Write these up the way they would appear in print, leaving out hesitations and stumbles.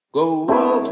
Go up.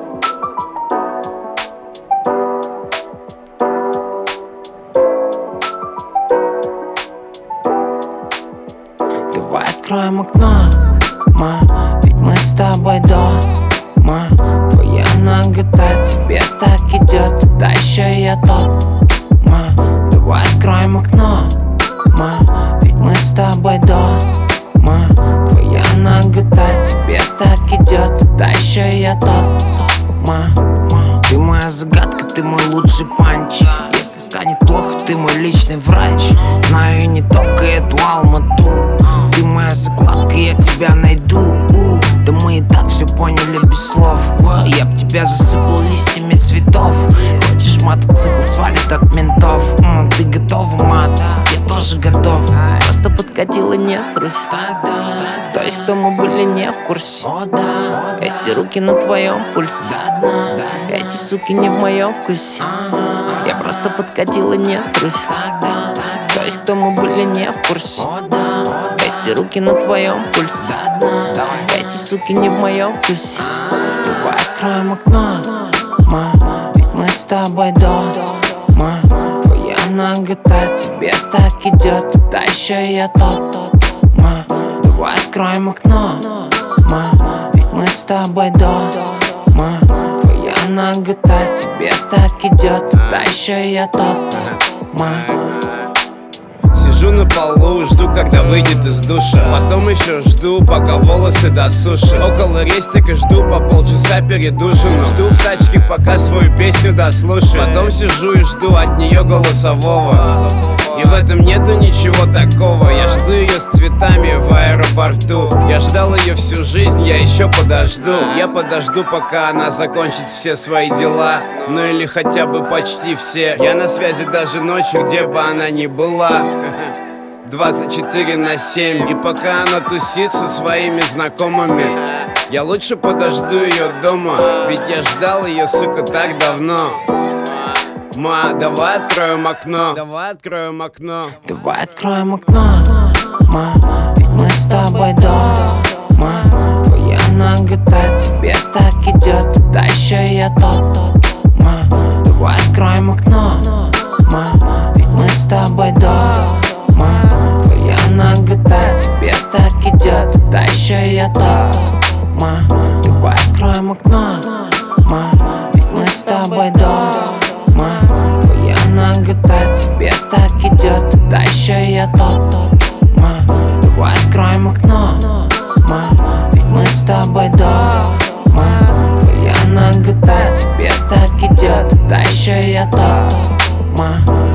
Давай откроем окно, ведь мы с тобой дома. Твоя нагота тебе так идет, да еще я тот. Давай откроем окно, ведь мы с тобой дома. Твоя нагота тебе так идет, да еще я тот. Ты моя загадка, ты мой лучший панч. Если станет плохо, ты мой личный врач. Знаю не только эту Алмату. Ты моя закладка, я тебя найду. Да мы и так все поняли без слов. Я б тебя засыпал листьями цветов. Хочешь мотоцикл свалит от ментов? Ты готова, мат? Я тоже готов. Просто подкатила, не струсь. То есть кто мы были не в курсе. Эти руки на твоем пульсе. Эти суки не в моем вкусе. Я просто подкатила, не струсь. То есть кто мы были не в курсе. Эти руки на твоем пульсе. Эти суки не в моем вкусе. Давай откроем окно, ведь мы с тобой дома. Твоя нагота тебе так идет, да еще я тот. Давай откроем окно, ведь мы с тобой дома. Твоя нагота тебе так идет, да еще я тот. Сижу на полу, жду, когда выйдет из душа. Потом еще жду, пока волосы досушат. Около рестика жду по полчаса перед ужином. Жду в тачке, пока свою песню дослушаю. Потом сижу и жду от нее голосового. И в этом нету ничего такого. Я жду ее с цветами в аэропорту. Я ждал ее всю жизнь, я еще подожду. Я подожду, пока она закончит все свои дела. Ну или хотя бы почти все. Я на связи даже ночью, где бы она ни была. 24/7. И пока она тусит со своими знакомыми, я лучше подожду ее дома. Ведь я ждал ее, сука, так давно. Давай откроем окно. Давай откроем окно. Давай откроем окно, ведь мы с тобой дома. Твоя нагота тебе так идет, да еще я тот. Давай откроем окно, ведь мы с тобой дома. Твоя нагота тебе так идет, да еще я тот. Давай откроем окно, ведь мы с тобой дома. Твоя нагота тебе так идет, да еще я тот. Давай откроем окно, ведь мы с тобой дома. Твоя нагота тебе так идет, да еще я тот.